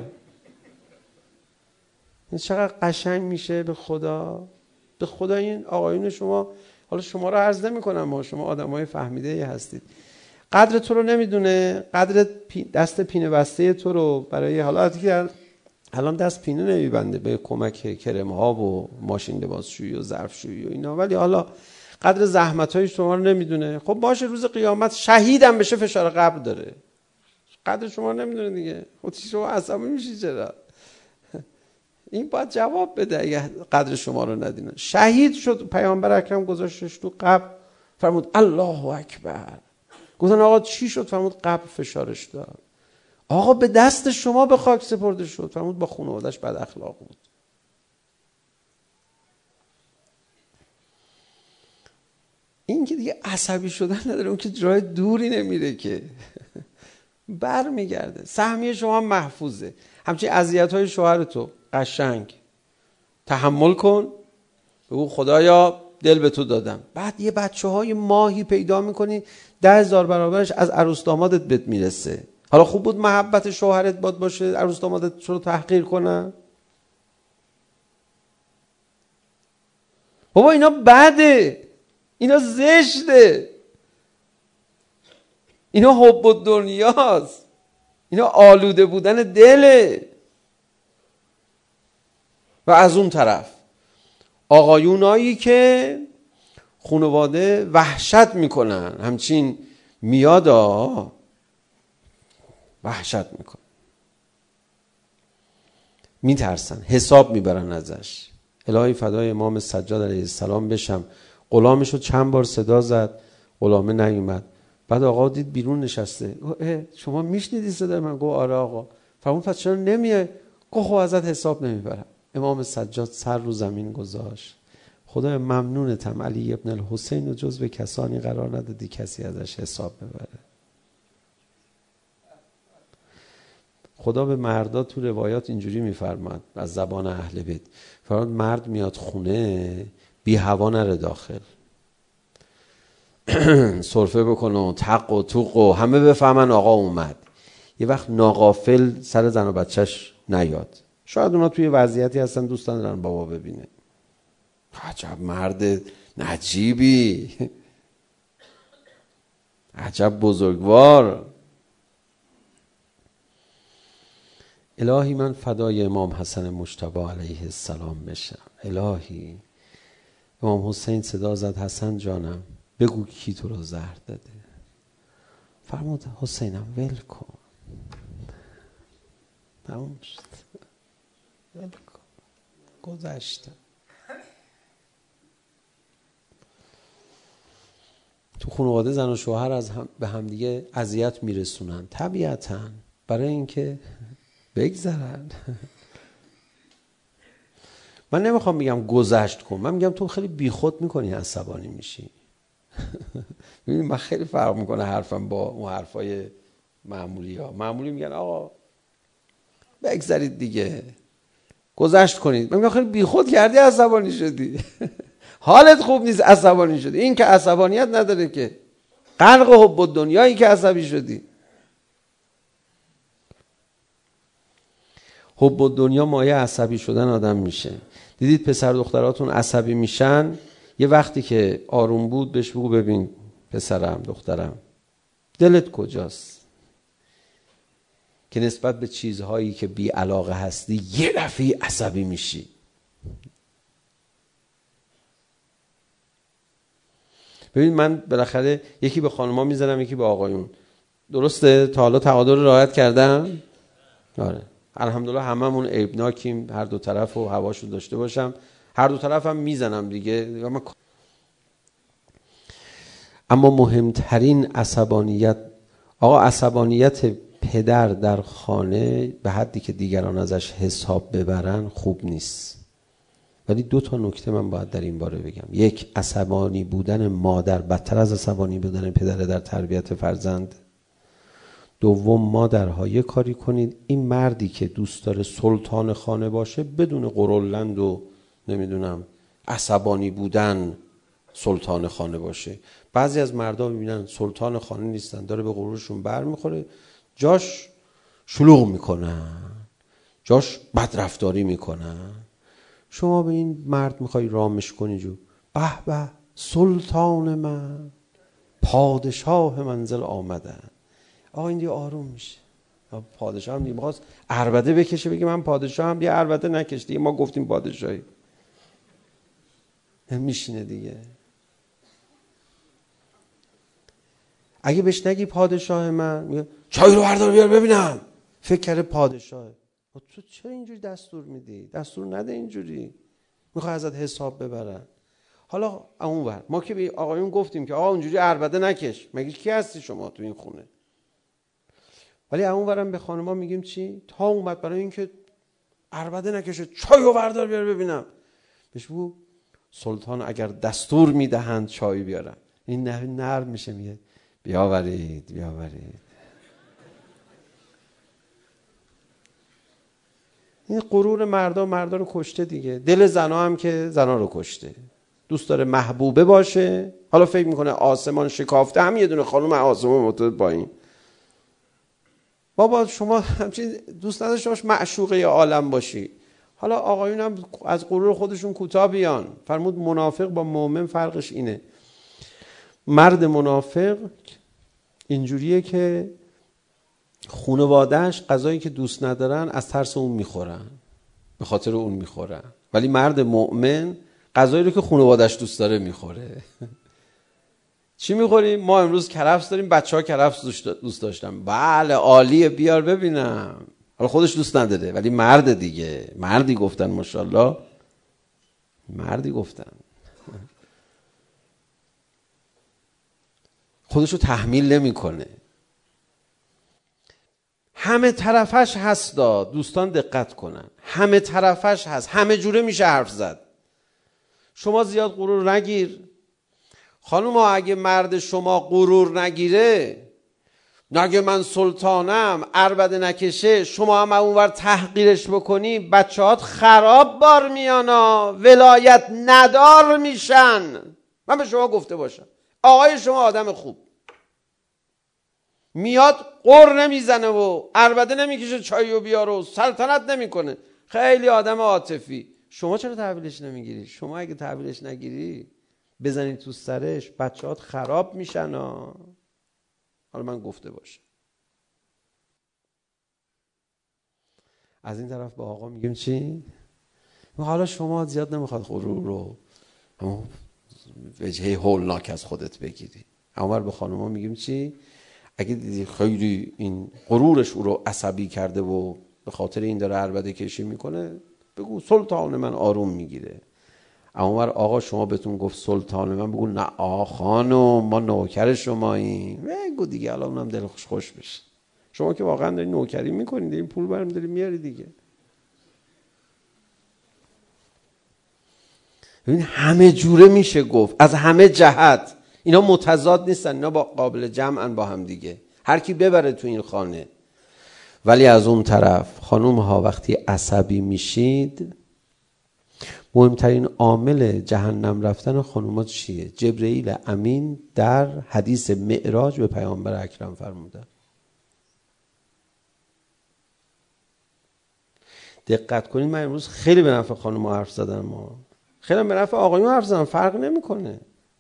چقدر قشنگ میشه. به خدا این آقایون شما، حالا شما رو عرض نمی کنم، ما شما آدمای فهمیده هستید، قدر تو رو نمیدونه، قدر دست پینه بسته تو رو برای حالتی که الان دست پینه نمیبنده به کمک کرم ها و ماشین لباسشویی و ظرفشویی و اینا، ولی حالا قدر زحمت های شما رو نمیدونه. خب باشه روز قیامت شهیدم بشه فشار قبر داره، قدر شما رو نمیدونه دیگه. خب شما عصبی میشی چرا؟ این باید جواب بده اگه قدر شما رو ندینه. شهید شد، پیامبر اکرم گذاشتش تو قبر، فرمود الله اکبر. گفتن آقا چی شد؟ فرمود قبر فشارش داد. آقا به دست شما به خاک سپرده شد. فرمود با خانواده‌اش بد اخلاق بود. این که دیگه عصبی شدن نداره، اون که جای دوری نمیره که بر میگرده. سهمیه شما محفوظه. همچنین اذیت‌های شوهر تو قشنگ تحمل کن، بگو خدایا دل به تو دادم. بعد یه بچه‌های ماهی پیدا میکنی 10,000 برابرش از عروس دامادت بهت میرسه. حالا خوب بود محبت شوهرت باد باشه، عروس دامادت رو تحقیر کنن؟ بابا اینا بده، اینا زشته، اینا حب الدنیاست، اینا آلوده بودن دله. و از اون طرف آقایونایی که خانواده وحشت میکنن، همچین میادا وحشت میکنن، میترسن، حساب میبرن ازش. الهی فدای امام سجاد علیه السلام بشم، غلامشو چند بار صدا زد، غلامه نیومد. بعد آقا دید بیرون نشسته، شما میشنیدی صدای من؟ گفت آره آقا. فرمود پس چرا نمیای؟ گفت خب ازت حساب نمیبرم. امام سجاد سر رو زمین گذاشت، خدا ممنونتم علی ابن الحسین و جزو کسانی قرار ندادی کسی ازش حساب ببره. خدا به مردا تو روایات اینجوری میفرماد از زبان اهل بیت، فرمود مرد میاد خونه بی هوا نره داخل، سرفه بکنه و تق و توق و همه بفهمن آقا اومد. یه وقت ناغافل سر زن و بچهش نیاد. شاید اونا توی وضعیتی هستن دوستان دارن بابا ببینه. عجب مرد نجیبی، عجب بزرگوار. الهی من فدای امام حسن مجتبی علیه السلام بشم. الهی امام حسین صدا زد حسن جانم بگو کی تو رو زهر داده. فرمود حسینم ول کن، تموم شد، ول کن، گذشته. تو خانواده زن و شوهر از به همدیگه اذیت میرسونن طبیعتاً برای اینکه بگذرن. من نمیخوام بگم گذشت کن، من میگم تو خیلی بیخود میکنی، عصبانی میشی. ببینید من خیلی فرق میکنه حرفم با اون حرفای معمولی ها. معمولی میگن آقا بگذرید دیگه، گذشت کنید. من میگم خیلی بیخود کردی، عصبانی شدی. حالت خوب نیست عصبانی شدی. این که عصبانیت نداره که، غرق حب الدنیایی که عصبی شدی. حب الدنیا مایه عصبی شدن آدم میشه. دیدید پسر دختراتون عصبی میشن، یه وقتی که آروم بود بهش بگو ببین پسرم دخترم دلت کجاست که نسبت به چیزهایی که بی علاقه هستی یه دفعه عصبی میشی. ببین من بالاخره یکی به خانوما میزنم یکی به آقایون، درسته؟ تا حالا تعادل رو رعایت کردم؟ آره الحمدلله هممون عیبناکیم، هر دو طرف و هواشو داشته باشم، هر دو طرف هم میزنم دیگه. اما مهمترین عصبانیت، آقا عصبانیت پدر در خانه به حدی که دیگران ازش حساب ببرن خوب نیست. ولی 2 نکته من باید در این باره بگم. یک، عصبانی بودن مادر بدتر از عصبانی بودن پدر در تربیت فرزند. دوم مادرها یه کاری کنید این مردی که دوست داره سلطان خانه باشه بدون قرولند و نمیدونم عصبانی بودن سلطان خانه باشه. بعضی از مردا میبینن سلطان خانه نیستن، داره به غرورشون بر میخوره، جاش شلوغ میکنن، جاش بدرفتاری میکنن. شما به این مرد میخوای رامش کنی جو به به سلطان من، پادشاه منزل آمدن. آقا این دیگه آروم میشه. پادشاه هم دیگه میخواست عربده بکشه بگه من پادشاه هم، دیگه عربده نکش دیگه، ما گفتیم پادشاهی، میشینه دیگه. اگه بهش نگی پادشاه من، میگه چای رو بردار بیار ببینم، فکر کرده پادشاهه. تو چرا اینجوری دستور میدی؟ دستور نده اینجوری، میخوای ازت حساب ببرن. حالا اونور ما که به آقایون گفتیم که آقا اونجوری عربده نکش، مگه کی هستی شما تو این خونه؟ ولی اونورم به خانما میگیم چی؟ تا اومد برای اینکه عربده نکشه چای رو بردار بیار ببینم، بهش بگو سلطان اگر دستور میدهند چای بیارن. این نرم میشه، میگه بیاورید. این غرور مردا رو کشته دیگه. دل زنا هم که زنا رو کشته. دوست داره محبوبه باشه، حالا فکر میکنه آسمان شکافته، هم یه دونه خانم آسمان متوسط پایین. بابا شما همچین دوست نداشته باش معشوقه عالم باشی. حالا آقایون هم از غرور خودشون کوتاه بیان. فرمود منافق با مؤمن فرقش اینه. مرد منافق اینجوریه که خانواده‌اش غذایی که دوست ندارن از ترس اون میخورن، به خاطر اون میخورن. ولی مرد مؤمن غذایی رو که خانواده‌اش دوست داره میخوره. چی میخوریم؟ ما امروز کرفس داریم، بچه‌ها کرفس دوست داشتن. بله عالیه، بیار ببینم. حالا خودش دوست نداره ولی مرد دیگه. مردی گفتن ماشاءالله، مردی گفتن. خودشو تحمیل نمیکنه. همه طرفش هست. دوستان دقت کنن، همه طرفش هست، همه جوره میشه حرف زد. شما زیاد غرور نگیر. خانوم ها اگه مرد شما غرور نگیره، نگه من سلطانم، عربده نکشه، شما هم اونور تحقیرش بکنی، بچه‌هات خراب بار میانا، ولایت ندار میشن. من به شما گفته باشم آقای شما آدم خوب میاد قر نمیزنه و عربده نمیکشه چایو بیار و سلطنت نمیکنه، خیلی آدم عاطفی. شما چرا تحویلش نمیگیری؟ شما اگه تحویلش نگیری بزنید تو سرش، بچه‌هات خراب میشن. حالا من گفته باشم. از این طرف با آقا میگیم چی؟ حالا شما زیاد نمیخواد غرور رو همون وجهه هولناک از خودت بگیری. اما به خانوما میگیم چی؟ اگه دیدی خیلی این غرورش او رو عصبی کرده و به خاطر این داره عربده کشی میکنه، بگو سلطان من، آروم میگیره. اما آقا شما بهتون گفت سلطان من، بگو نه آقا خانم ما نوکر شماییم. بگو دیگه، حالا اونم دل خوش بشه. شما که واقعا داری نوکری میکنید، این پول برم داری میاری دیگه. ببین همه جوره میشه گفت، از همه جهت. اینا متضاد نیستن، اینا با قابل جمعن با هم دیگه، هر کی ببره تو این خانه. ولی از اون طرف خانوم ها وقتی عصبی میشید، مهمترین عامل جهنم رفتن خانوما چیه؟ جبرئیل امین در حدیث معراج به پیامبر اکرم فرموده. دقت کنید، من امروز خیلی به نفع خانوما حرف زدم، خیلی به نفع آقایون حرف زدم، فرق نمیکنه.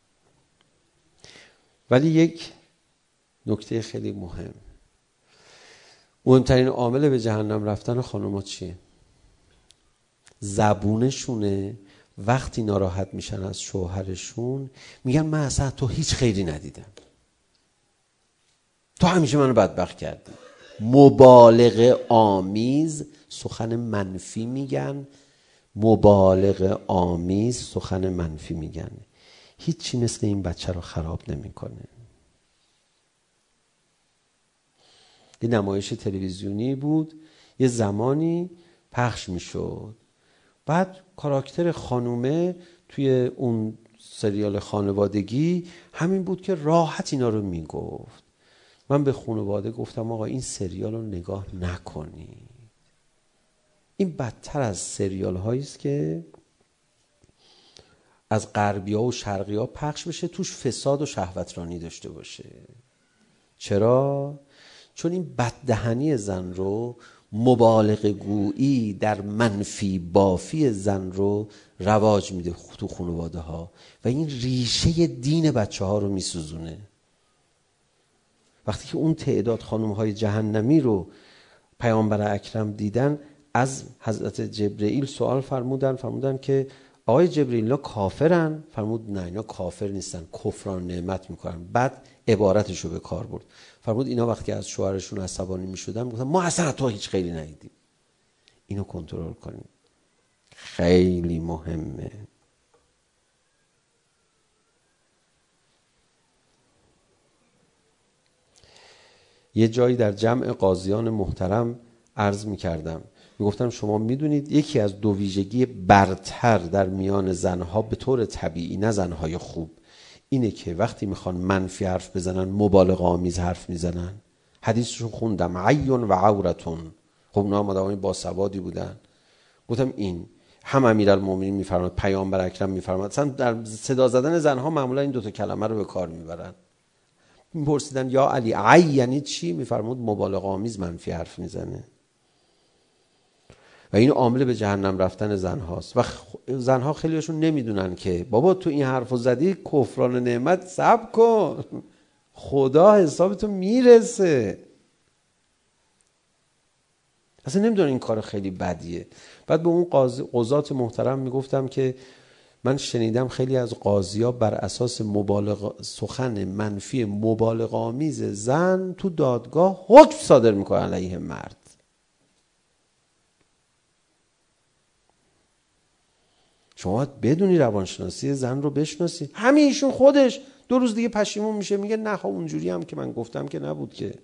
ولی یک نکته خیلی مهمترین عامل به جهنم رفتن خانوما چیه؟ زبونشونه. وقتی ناراحت میشن از شوهرشون میگن من اصلا تو هیچ خیری ندیدم، تو همیشه منو بدبخت کردی. مبالغه آمیز سخن منفی میگن، مبالغه آمیز سخن منفی میگن. هیچی مثل این بچه رو خراب نمیکنه. یه نمایش تلویزیونی بود، یه زمانی پخش میشد، بعد کاراکتر خانومه توی اون سریال خانوادگی همین بود که راحت اینا رو میگفت. من به خانواده گفتم آقا این سریال رو نگاه نکنید. این بدتر از سریال هایی است که از غربی ها و شرقی ها پخش بشه، توش فساد و شهوترانی داشته باشه. چرا؟ چون این بددهنی زن رو، مبالغه گویی در منفی بافی زن رو رواج میده تو خانواده ها و این ریشه دین بچه ها رو میسوزونه. وقتی که اون تعداد خانم های جهنمی رو پیامبر اکرم دیدن، از حضرت جبرئیل سوال فرمودن که آقای جبرئیل اینا کافرن؟ فرمود نه اینا کافر نیستن، کفران نعمت میکنن. بعد عبارتشو به کار برد، فرمود اینا وقتی از شوهرشون عصبانی میشدن میگفتن ما اصلا تو هیچ خیلی ندیدیم. اینو کنترل کنیم، خیلی مهمه. یه جایی در جمع قاضیان محترم عرض میکردم، میگفتم شما میدونید یکی از دو ویژگی برتر در میان زنها به طور طبیعی، نه زنهای خوب، اینه که وقتی میخوان منفی حرف بزنن مبالغه آمیز حرف میزنن. حدیثشو خوندم، عیون و عورتون. خب اونا آدمای باسوادی بودن. گفتم این هم امیرالمومنین میفرماد، پیامبر اکرم میفرماد، اصلا در صدا زدن زنها معمولا این دوتا کلمه رو به کار میبرن. میپرسیدن یا علی عی یعنی چی؟ میفرمود مبالغه آمیز منفی حرف میزنه. و این عامل به جهنم رفتن زنهاست. و زنها خیلیشون نمیدونن که بابا تو این حرفو زدی کفران نعمت، صبر کن خدا حسابتو میرسه. اصلا نمیدونن این کار خیلی بدیه. بعد به اون قضات محترم میگفتم که من شنیدم خیلی از قاضی‌ها بر اساس سخن منفی مبالغه آمیز زن تو دادگاه حکم صادر میکنن علیه مرد. شما باید بدونی روانشناسی زن رو بشناسی. همین ایشون خودش 2 روز دیگه پشیمون میشه، میگه نه خب اونجوری هم که من گفتم که نبود که.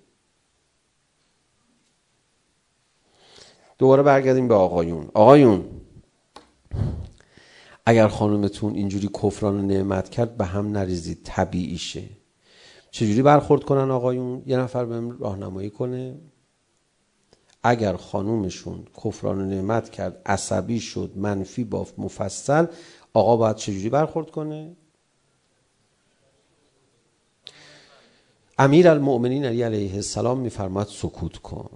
دوباره برگردیم به آقایون اگر خانومتون اینجوری کفران نعمت کرد به هم نریزید، طبیعیشه. چجوری برخورد کنن آقایون؟ یه نفر بهم راهنمایی کنه. اگر خانومشون کفران نعمت کرد، عصبی شد، منفی بافت، مفصل، آقا باید چجوری برخورد کنه؟ امیرالمؤمنین علی علیه السلام میفرماد سکوت کن،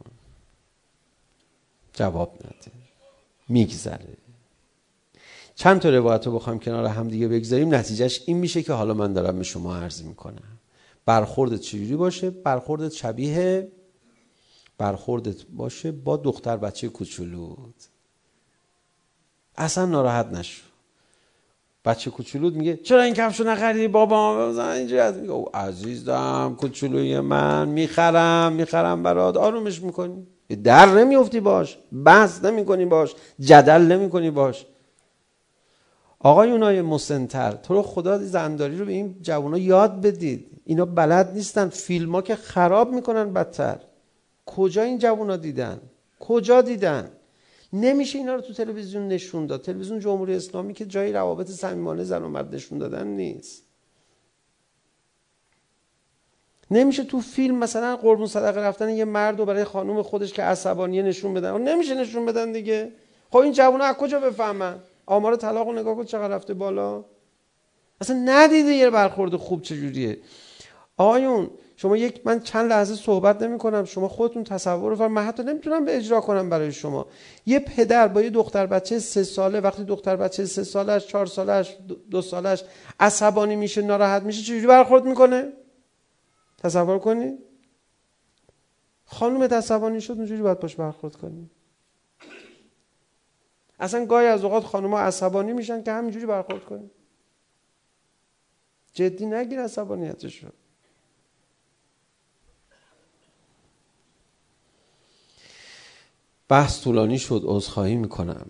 جواب نده، میگذره. چند تا روایت رو بخوایم کنار هم دیگه بگذاریم، نتیجهش این میشه که حالا من دارم به شما عرض میکنم. برخوردت چجوری باشه؟ برخوردت شبیه برخوردت باشه با دختر بچه کوچولوت. اصلا ناراحت نشو. بچه کوچولوت میگه چرا این کفشو نخریدی بابا؟ اینجوری از میگه او عزیزم کوچولوی من، میخرم برات. آرومش میکنی، در نمیافتی باش، بحث نمیکنی باش، جدل نمیکنی باش. آقایونای مسن‌تر، تو رو خدا زنداری رو به این جوونا یاد بدید. اینا بلد نیستن، فیلم‌ها که خراب میکنن بدتر. کجا این جوونا دیدن؟ کجا دیدن؟ نمیشه اینا رو تو تلویزیون نشون داد. تلویزیون جمهوری اسلامی که جای روابط صمیمانه زن و مرد نشون دادن نیست. نمیشه تو فیلم مثلا قربون صدقه رفتن یه مرد رو برای خانم خودش که عصبانیه نشون بدن. نمیشه نشون بدن دیگه. خب این جوونا از کجا بفهمن؟ آمار طلاق رو نگاه کن چقدر رفته بالا. اصلا ندیده یه برخورد خوب چجوریه. آقایون شما من چند لحظه صحبت نمی کنم، شما خودتون تصور رو من حتی نمیتونم به اجرا کنم برای شما. یه پدر با یه دختر بچه 3 ساله، وقتی دختر بچه 3 سالش، 4 سالش، 2 سالش عصبانی میشه، ناراحت میشه، چجوری برخورد میکنه؟ تصور کنی؟ خانومت عصبانی شد اونجوری باید باش برخورد کنی. اصلا گاهی از اوقات خانوما عصبانی میشن که همینجوری برخورد کنی. جدی نگیر عصبانیتشو. بحث طولانی شد، عذرخواهی میکنم.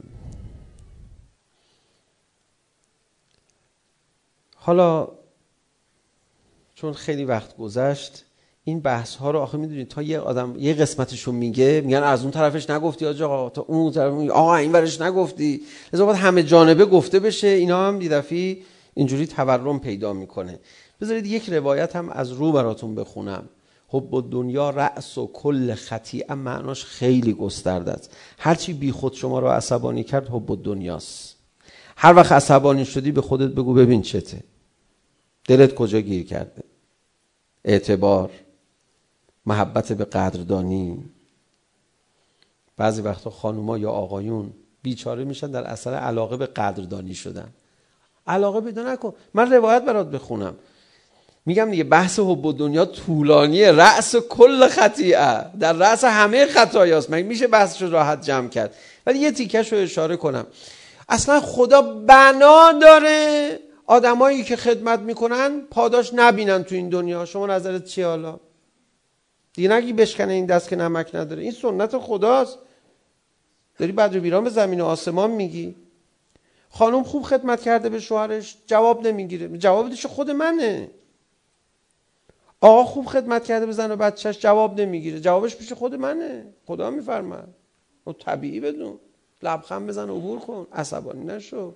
حالا چون خیلی وقت گذشت، این بحث ها رو آخه میدونید تا یه آدم یه قسمتشو میگن از اون طرفش نگفتی آقا، تا اون طرف میگه آقا این ورش نگفتی، لذا باید همه جانبه گفته بشه. اینا هم یه دفعه اینجوری تورم پیدا میکنه. بذارید یک روایت هم از رو براتون بخونم. حب الدنیا رأس و کل خطیئه معناش خیلی گسترده است. هرچی بی خود شما رو عصبانی کرد حب الدنیاست. هر وقت عصبانی شدی به خودت بگو ببین چته، دلت کجا گیر کرده. اعتبار، محبت به قدردانی. بعضی وقتا خانوما یا آقایون بیچاره میشن در اثر علاقه به قدردانی شدن. علاقه پیدا نکن. من روایت برات بخونم، میگم دیگه بحث حب الدنیا طولانیه. رأس کل خطیئه، در رأس همه خطایاست. مگه میشه بحثش رو راحت جمع کرد؟ ولی یه تیکش رو اشاره کنم. اصلا خدا بنا داره آدمایی که خدمت میکنن پاداش نبینن تو این دنیا. شما نظرت چیه حالا؟ دیگه نگی بشکنه این دست که نمک نداره. این سنت خداست. داری بدر بیران به زمین و آسمان میگی. خانم خوب خدمت کرده به شوهرش، جواب نمیگیره، جوابش خود منه. آقا خوب خدمت کرده به زن و بچهش، جواب نمیگیره، جوابش پیش خود منه. خدا میفرماد و طبیعی بدون، لبخند بزن و عبور کن، عصبانی نشو.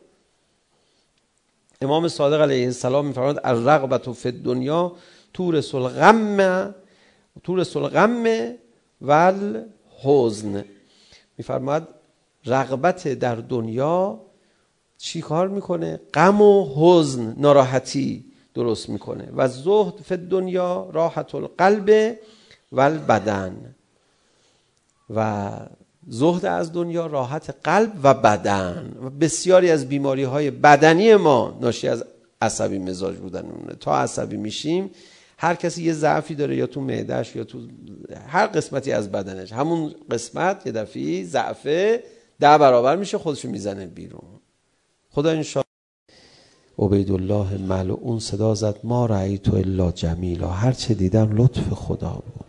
امام صادق علیه السلام میفرماد الرغبة فی الدنیا تورث الغم والحزن. میفرماد رغبت در دنیا چی کار میکنه؟ غم و حزن، ناراحتی درست میکنه. و زهد فی الدنیا راحت القلب والبدن. و زهد از دنیا راحت قلب و بدن. و بسیاری از بیماری های بدنی ما ناشی از عصبی مزاج بودنمونه. تا عصبی میشیم، هر کسی یه ضعفی داره، یا تو معده‌اش یا تو هر قسمتی از بدنش. همون قسمت یه دفعی ضعفه 10 برابر میشه، خودشو میزنه بیرون. خدا انشاءالله. عبیدالله ملعون صدا زد ما رأیت الا جمیلا. هر چه دیدم لطف خدا بود.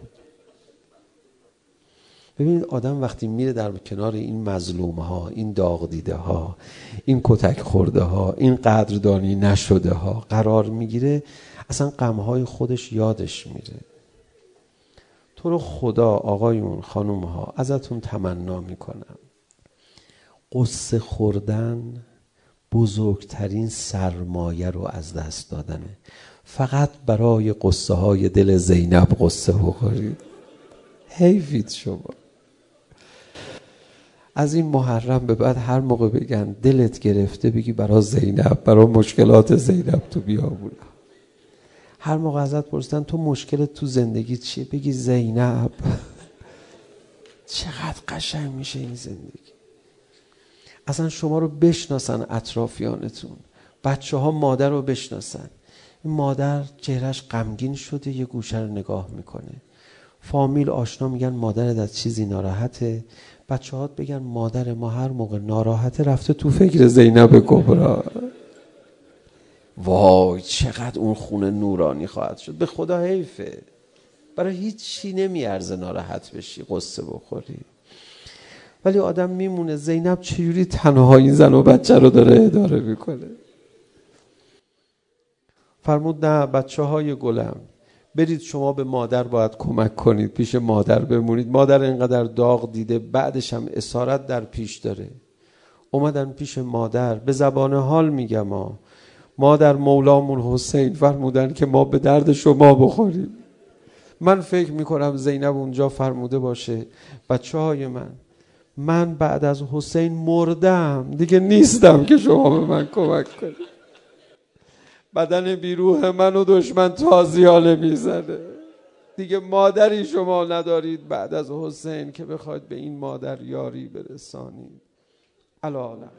ببینید آدم وقتی میره در کنار این مظلوم ها، این داغ دیده ها، این کتک خورده ها، این قدردانی نشده ها قرار میگیره، اصلا غمهای خودش یادش میره. تو رو خدا آقایون خانوم ها ازتون تمنا میکنم، قصه خوردن بزرگترین سرمایه رو از دست دادنه. فقط برای قصه های دل زینب قصه بخورید. حیفید شما. از این محرم به بعد هر موقع بگن دلت گرفته بگی برای زینب، برای مشکلات زینب تو بیابون. هر موقع ازت پرسیدن تو مشکلت تو زندگی چیه بگی زینب. چقدر قشنگ میشه این زندگی. اصلا شما رو بشناسن اطرافیانتون، بچه ها مادر رو بشناسن. این مادر چهرش غمگین شده یه گوشه رو نگاه میکنه. فامیل آشنا میگن مادرت از چیزی ناراحته. بچه ها بگن مادر ما هر موقع ناراحته رفته تو فکر زینب کبرا. وای چقدر اون خونه نورانی خواهد شد. به خدا حیفه. برای هیچ چی نمیارزه ناراحت بشی، قصه بخوری. ولی آدم میمونه زینب چجوری تنها این زن و بچه رو داره اداره میکنه. فرمود نه بچه های گلم برید شما به مادر باید کمک کنید، پیش مادر بمونید. مادر اینقدر داغ دیده، بعدش هم اسارت در پیش داره. اومدن پیش مادر، به زبان حال میگم مادر مولامون حسین فرمودن که ما به درد شما بخوریم. من فکر میکنم زینب اونجا فرموده باشه بچه های من بعد از حسین مردم دیگه، نیستم که شما به من کمک کنید. بدن بیروح منو دشمن تازیانه میزنه. دیگه مادری شما ندارید بعد از حسین که بخواید به این مادر یاری برسانید. العالم.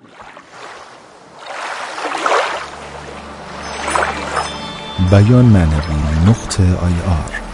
بیان معنوی .ir